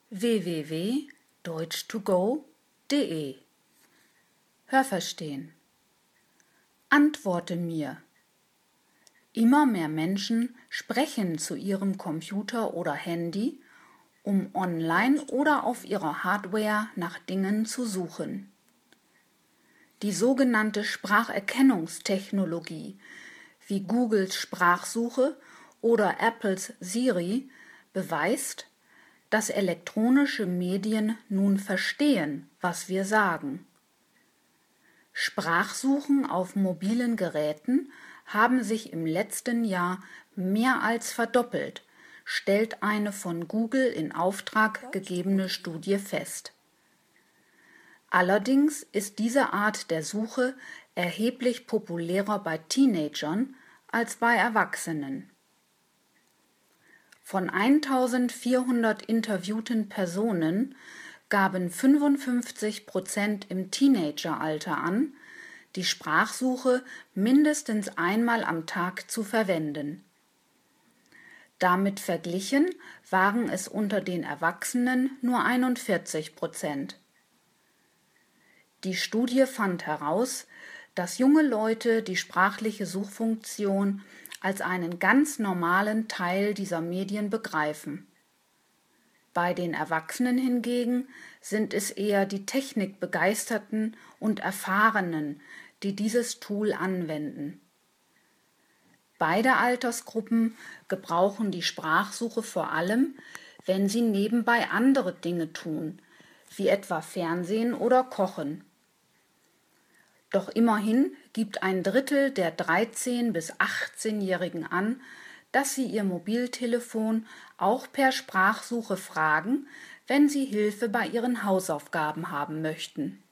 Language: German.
www.deutsch2go.de Hörverstehen. Antworte mir. Immer mehr Menschen sprechen zu ihrem Computer oder Handy, um online oder auf ihrer Hardware nach Dingen zu suchen. Die sogenannte Spracherkennungstechnologie, wie Googles Sprachsuche oder Apples Siri, beweist, dass elektronische Medien nun verstehen, was wir sagen. Sprachsuchen auf mobilen Geräten haben sich im letzten Jahr mehr als verdoppelt, stellt eine von Google in Auftrag gegebene Studie fest. Allerdings ist diese Art der Suche erheblich populärer bei Teenagern als bei Erwachsenen. Von 1400 interviewten Personen gaben 55% im Teenageralter an, die Sprachsuche mindestens einmal am Tag zu verwenden. Damit verglichen waren es unter den Erwachsenen nur 41%. Die Studie fand heraus, dass junge Leute die sprachliche Suchfunktion als einen ganz normalen Teil dieser Medien begreifen. Bei den Erwachsenen hingegen sind es eher die Technikbegeisterten und Erfahrenen, die dieses Tool anwenden. Beide Altersgruppen gebrauchen die Sprachsuche vor allem, wenn sie nebenbei andere Dinge tun, wie etwa Fernsehen oder Kochen. Doch immerhin gibt ein Drittel der 13- bis 18-Jährigen an, dass sie ihr Mobiltelefon auch per Sprachsuche fragen, wenn sie Hilfe bei ihren Hausaufgaben haben möchten.